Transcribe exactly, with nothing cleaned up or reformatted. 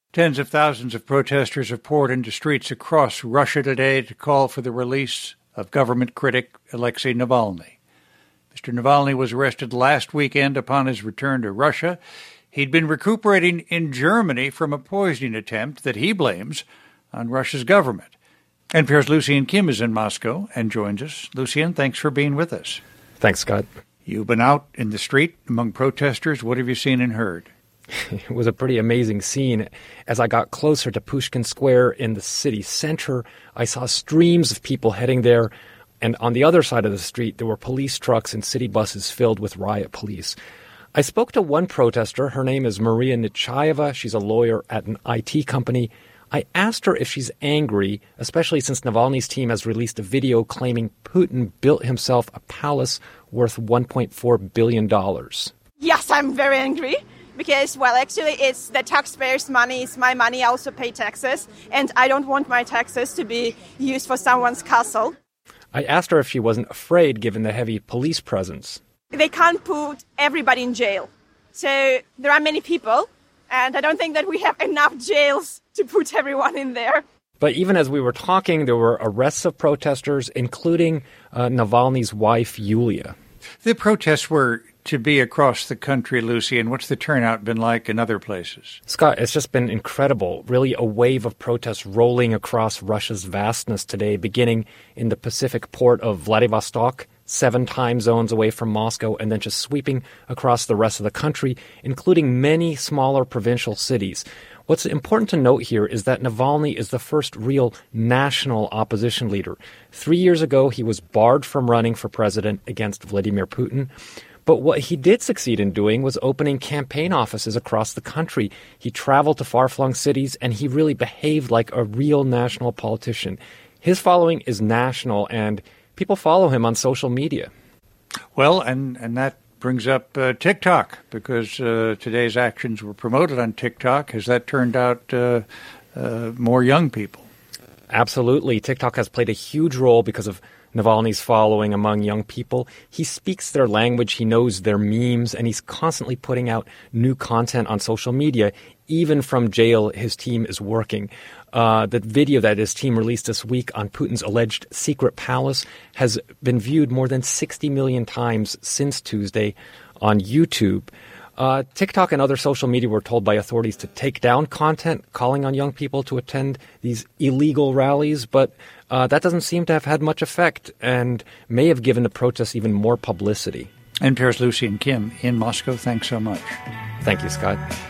Tens of thousands of protesters have poured into streets across Russia today to call for the release of government critic Alexei Navalny. Mister Navalny was arrested last weekend upon his return to Russia. He'd been recuperating in Germany from a poisoning attempt that he blames on Russia's government. N P R's Lucian Kim is in Moscow and joins us. Lucian, thanks for being with us. Thanks, Scott. You've been out in the street among protesters. What have you seen and heard? It was a pretty amazing scene. As I got closer to Pushkin Square in the city center, I saw streams of people heading there. And on the other side of the street, there were police trucks and city buses filled with riot police. I spoke to one protester. Her name is Maria Nechaeva. She's a lawyer at an I T company. I asked her if she's angry, especially since Navalny's team has released a video claiming Putin built himself a palace worth one point four billion dollars. Yes, I'm very angry. Because, well, actually, it's the taxpayers' money. It's my money. I also pay taxes. And I don't want my taxes to be used for someone's castle. I asked her if she wasn't afraid, given the heavy police presence. They can't put everybody in jail. So there are many people. And I don't think that we have enough jails to put everyone in there. But even as we were talking, there were arrests of protesters, including uh, Navalny's wife, Yulia. The protests were to be across the country, Lucy, and what's the turnout been like in other places? Scott, it's just been incredible. Really a wave of protests rolling across Russia's vastness today, beginning in the Pacific port of Vladivostok, seven time zones away from Moscow, and then just sweeping across the rest of the country, including many smaller provincial cities. What's important to note here is that Navalny is the first real national opposition leader. Three years ago, he was barred from running for president against Vladimir Putin. But what he did succeed in doing was opening campaign offices across the country. He traveled to far-flung cities, and he really behaved like a real national politician. His following is national, and people follow him on social media. Well, and, and that brings up uh, TikTok, because uh, today's actions were promoted on TikTok. Has that turned out uh, uh, more young people? Absolutely. TikTok has played a huge role because of Navalny's following among young people. He speaks their language, he knows their memes, and he's constantly putting out new content on social media. Even from jail, his team is working. Uh, the video that his team released this week on Putin's alleged secret palace has been viewed more than sixty million times since Tuesday on YouTube. Uh, TikTok and other social media were told by authorities to take down content calling on young people to attend these illegal rallies, but uh, that doesn't seem to have had much effect and may have given the protests even more publicity. N P R's Lucian Kim in Moscow. Thanks so much. Thank you, Scott.